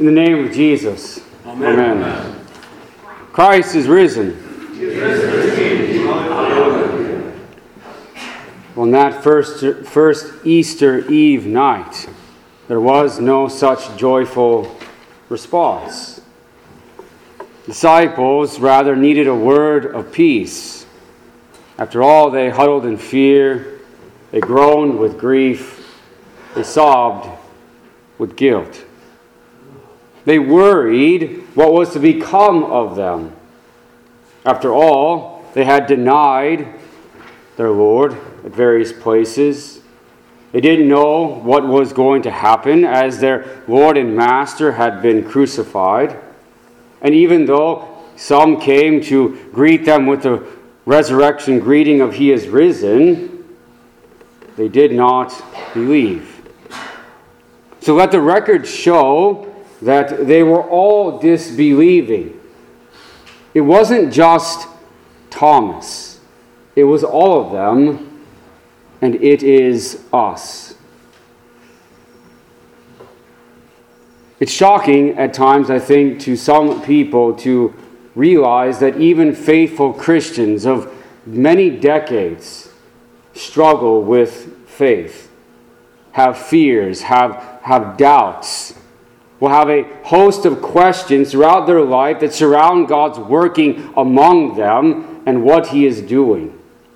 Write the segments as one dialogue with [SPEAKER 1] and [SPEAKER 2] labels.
[SPEAKER 1] In the name of Jesus.
[SPEAKER 2] Amen.
[SPEAKER 1] Amen. Christ is risen.
[SPEAKER 2] He is risen. Hallelujah.
[SPEAKER 1] On that first Easter Eve night, there was no such joyful response. Disciples rather needed a word of peace. After all, they huddled in fear, they groaned with grief, they sobbed with guilt. They worried what was to become of them. After all, they had denied their Lord at various places. They didn't know what was going to happen as their Lord and Master had been crucified. And even though some came to greet them with the resurrection greeting of He is risen, they did not believe. So let the record show that they were all disbelieving. It wasn't just Thomas. It was all of them, and it is us. It's shocking at times, I think, to some people to realize that even faithful Christians of many decades struggle with faith, have fears, have doubts, will have a host of questions throughout their life that surround God's working among them and what He is doing.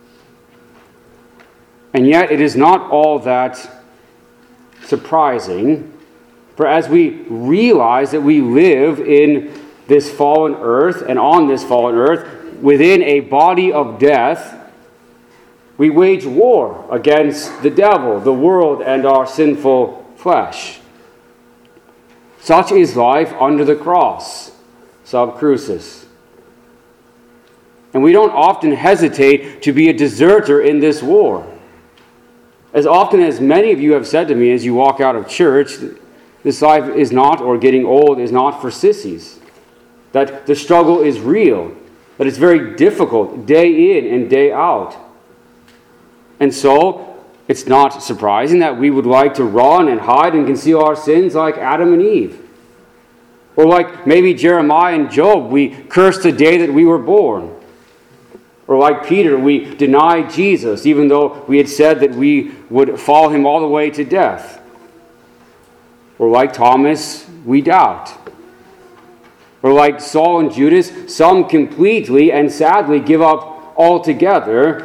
[SPEAKER 1] And yet it is not all that surprising, for as we realize that we live in this fallen earth and on this fallen earth within a body of death, we wage war against the devil, the world, and our sinful flesh. Such is life under the cross, sub crucis. And we don't often hesitate to be a deserter in this war. As often as many of you have said to me as you walk out of church, this life is not, or getting old is not for sissies. That the struggle is real. That it's very difficult day in and day out. And so, it's not surprising that we would like to run and hide and conceal our sins like Adam and Eve. Or like maybe Jeremiah and Job, we cursed the day that we were born. Or like Peter, we denied Jesus, even though we had said that we would follow Him all the way to death. Or like Thomas, we doubt. Or like Saul and Judas, some completely and sadly give up altogether.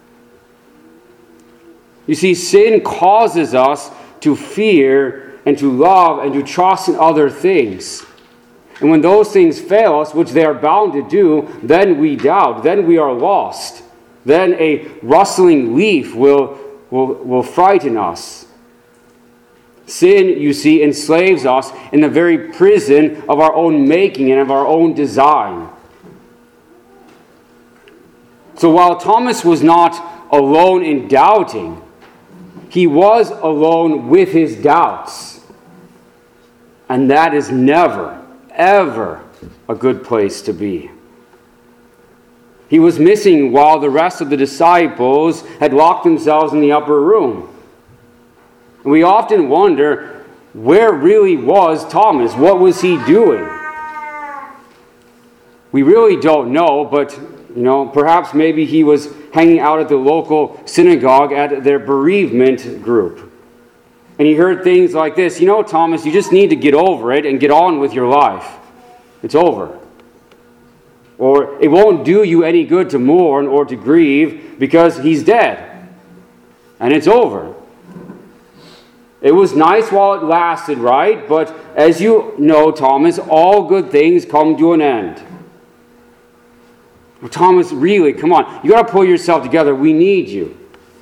[SPEAKER 1] You see, sin causes us to fear and to love and to trust in other things. And when those things fail us, which they are bound to do, then we doubt, then we are lost. Then a rustling leaf will frighten us. Sin, you see, enslaves us in the very prison of our own making and of our own design. So while Thomas was not alone in doubting, he was alone with his doubts. And that is never, ever a good place to be. He was missing while the rest of the disciples had locked themselves in the upper room. And we often wonder, where really was Thomas? What was he doing? We really don't know, but perhaps maybe he was hanging out at the local synagogue at their bereavement group. And he heard things like this, Thomas, you just need to get over it and get on with your life. It's over. Or it won't do you any good to mourn or to grieve because he's dead. And it's over. It was nice while it lasted, right? But as you know, Thomas, all good things come to an end. Well, Thomas, really, come on. You got to pull yourself together. We need you.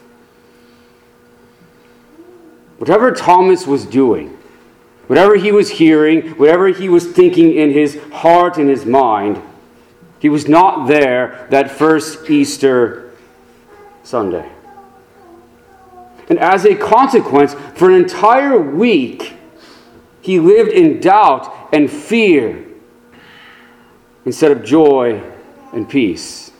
[SPEAKER 1] Whatever Thomas was doing, whatever he was hearing, whatever he was thinking in his heart and his mind, he was not there that first Easter Sunday. And as a consequence, for an entire week, he lived in doubt and fear instead of joy and peace.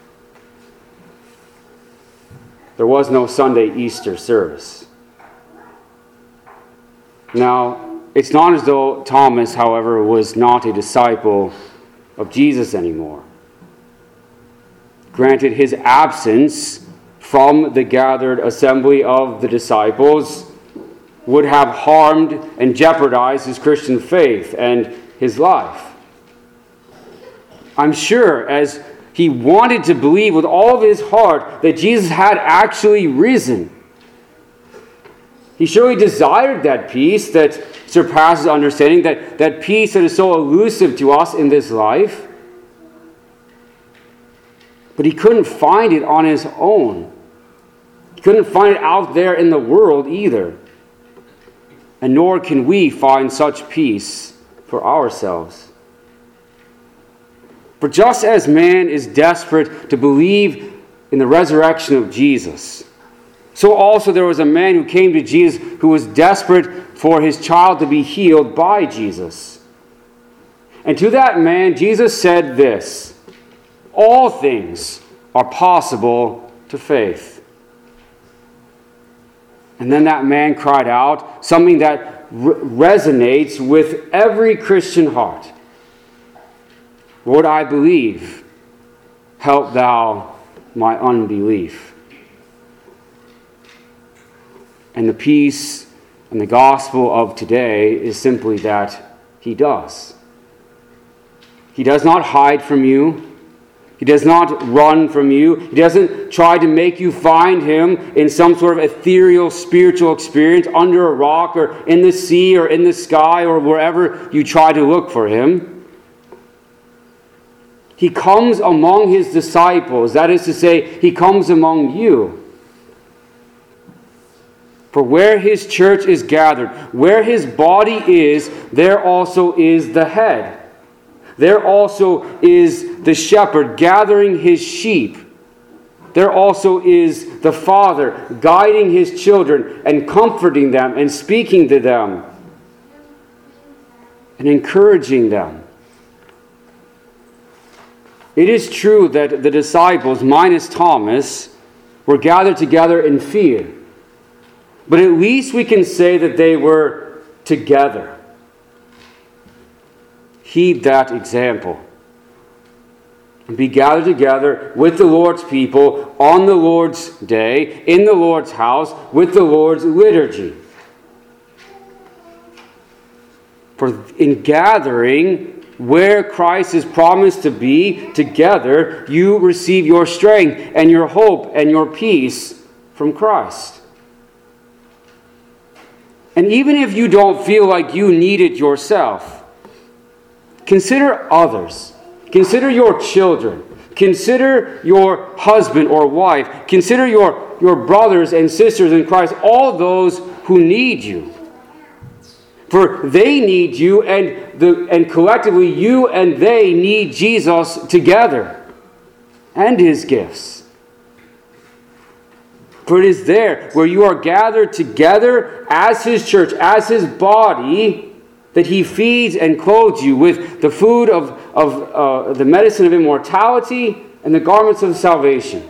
[SPEAKER 1] There was no Sunday Easter service. Now, It's not as though Thomas, however, was not a disciple of Jesus anymore. Granted, his absence from the gathered assembly of the disciples would have harmed and jeopardized his Christian faith and his life. I'm sure, as he wanted to believe with all of his heart that Jesus had actually risen, he surely desired that peace that surpasses understanding, that peace that is so elusive to us in this life. But he couldn't find it on his own. He couldn't find it out there in the world either. And nor can we find such peace for ourselves. For just as man is desperate to believe in the resurrection of Jesus, so also there was a man who came to Jesus who was desperate for his child to be healed by Jesus. And to that man, Jesus said this: all things are possible to faith. And then that man cried out something that resonates with every Christian heart. Lord, I believe. Help thou my unbelief. And the peace and the gospel of today is simply that he does. He does not hide from you. He does not run from you. He doesn't try to make you find him in some sort of ethereal spiritual experience under a rock or in the sea or in the sky or wherever you try to look for him. He comes among his disciples. That is to say, he comes among you. For where his church is gathered, where his body is, there also is the head. There also is the shepherd gathering his sheep. There also is the father guiding his children and comforting them and speaking to them and encouraging them. It is true that the disciples, minus Thomas, were gathered together in fear. But at least we can say that they were together. Heed that example. And be gathered together with the Lord's people on the Lord's day, in the Lord's house, with the Lord's liturgy. For in gathering where Christ is promised to be together, you receive your strength and your hope and your peace from Christ. And even if you don't feel like you need it yourself, consider others. Consider your children. Consider your husband or wife. Consider your brothers and sisters in Christ, all those who need you. For they need you, and collectively you and they need Jesus together and his gifts. For it is there where you are gathered together as his church, as his body, that he feeds and clothes you with the food of the medicine of immortality and the garments of salvation.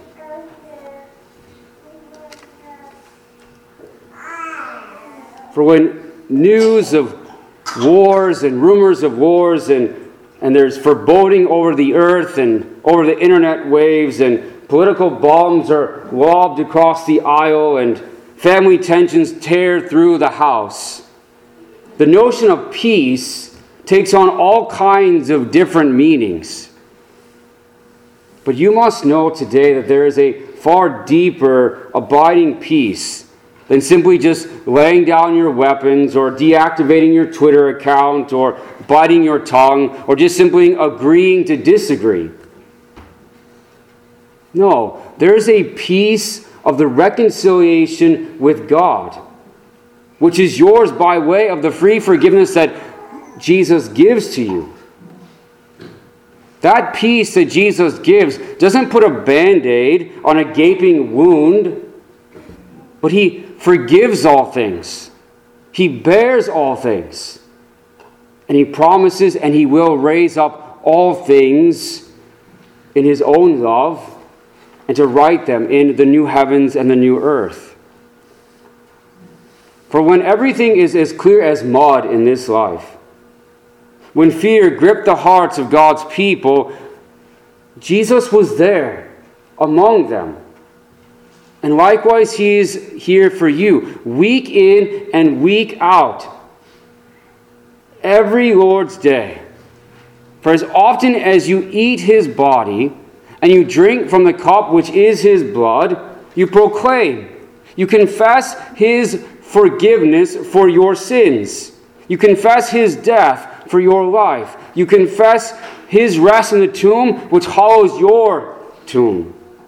[SPEAKER 1] For when news of wars and rumors of wars and there's foreboding over the earth and over the internet waves and political bombs are lobbed across the aisle and family tensions tear through the house, the notion of peace takes on all kinds of different meanings. But you must know today that there is a far deeper, abiding peace than simply just laying down your weapons or deactivating your Twitter account or biting your tongue or just simply agreeing to disagree. No, there is a peace of the reconciliation with God, which is yours by way of the free forgiveness that Jesus gives to you. That peace that Jesus gives doesn't put a Band-Aid on a gaping wound, but he forgives all things. He bears all things. And he promises and he will raise up all things in his own love and to right them in the new heavens and the new earth. For when everything is as clear as mud in this life, when fear gripped the hearts of God's people, Jesus was there among them. And likewise, He is here for you, week in and week out, every Lord's day. For as often as you eat His body and you drink from the cup which is His blood, you proclaim, you confess His forgiveness for your sins. You confess His death for your life. You confess His rest in the tomb which hollows your tomb.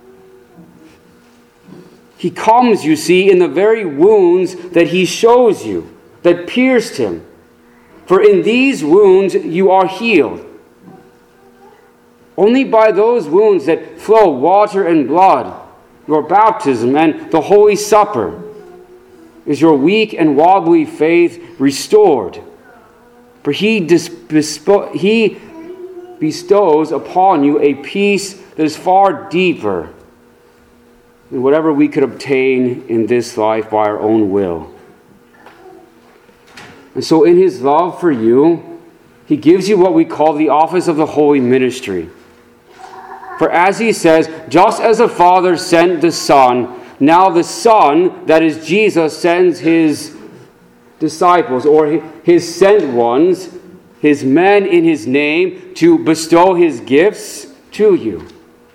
[SPEAKER 1] He comes, you see, in the very wounds that He shows you, that pierced Him. For in these wounds you are healed. Only by those wounds that flow water and blood, your baptism and the Holy Supper, is your weak and wobbly faith restored. For He bestows upon you a peace that is far deeper than whatever we could obtain in this life by our own will. And so in His love for you, He gives you what we call the office of the holy ministry. For as He says, just as the Father sent the Son, now the Son, that is Jesus, sends His disciples, or His sent ones, His men in His name, to bestow His gifts to you.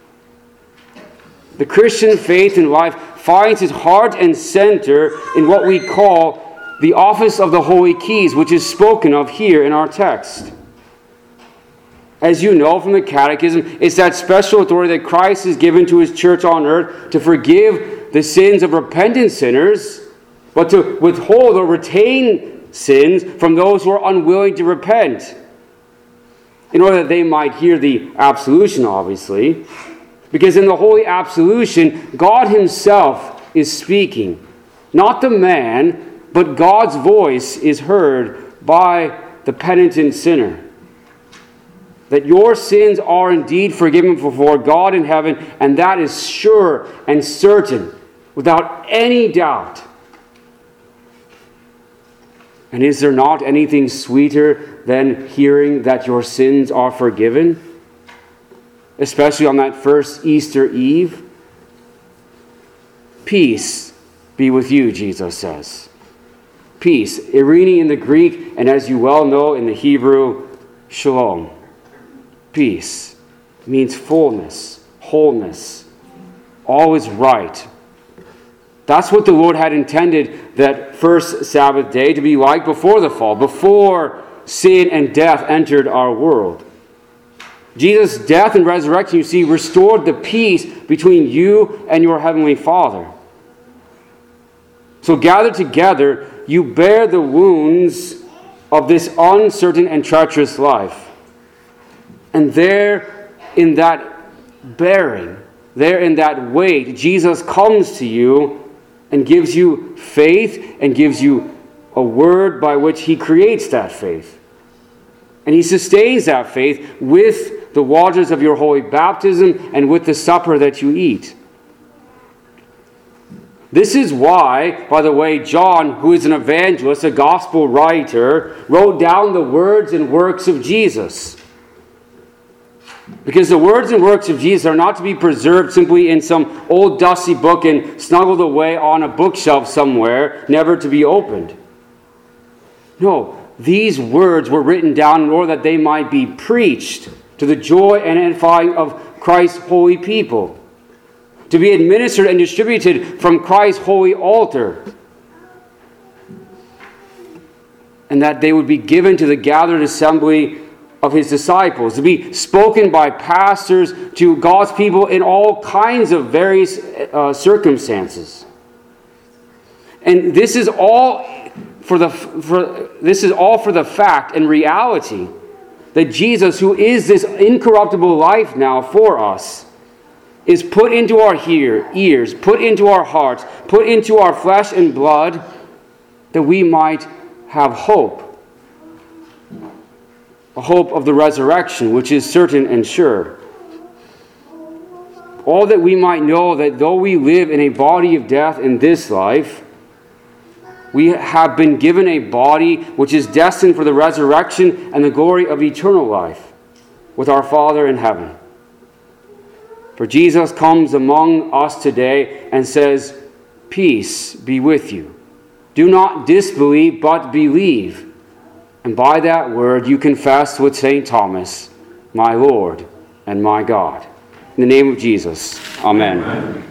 [SPEAKER 1] The Christian faith and life finds its heart and center in what we call the office of the Holy Keys, which is spoken of here in our text. As you know from the Catechism, it's that special authority that Christ has given to His church on earth to forgive the sins of repentant sinners, but to withhold or retain sins from those who are unwilling to repent, in order that they might hear the absolution, obviously. Because in the Holy Absolution, God Himself is speaking. Not the man, but God's voice is heard by the penitent sinner. That your sins are indeed forgiven before God in heaven, and that is sure and certain, without any doubt. And is there not anything sweeter than hearing that your sins are forgiven? Especially on that first Easter Eve. Peace be with you, Jesus says. Peace. Irene in the Greek, and as you well know in the Hebrew, shalom. Peace means fullness, wholeness. All is right. That's what the Lord had intended that first Sabbath day to be like before the fall, before sin and death entered our world. Jesus' death and resurrection, you see, restored the peace between you and your Heavenly Father. So gathered together, you bear the wounds of this uncertain and treacherous life. And there in that bearing, there in that weight, Jesus comes to you and gives you faith and gives you a word by which He creates that faith. And He sustains that faith with the waters of your holy baptism and with the supper that you eat. This is why, by the way, John, who is an evangelist, a gospel writer, wrote down the words and works of Jesus. Because the words and works of Jesus are not to be preserved simply in some old dusty book and snuggled away on a bookshelf somewhere, never to be opened. No, these words were written down in order that they might be preached to the joy and edifying of Christ's holy people, to be administered and distributed from Christ's holy altar, and that they would be given to the gathered assembly of His disciples, to be spoken by pastors to God's people in all kinds of various circumstances. And this is all for the fact and reality that Jesus, who is this incorruptible life now for us, is put into our ears, put into our hearts, put into our flesh and blood, that we might have hope. A hope of the resurrection, which is certain and sure. All that we might know that though we live in a body of death in this life, We have been given a body which is destined for the resurrection and the glory of eternal life with our Father in heaven. For Jesus comes among us today and says, "Peace be with you. Do not disbelieve, but believe." And by that word you confess with St. Thomas, "My Lord and my God." In the name of Jesus, amen.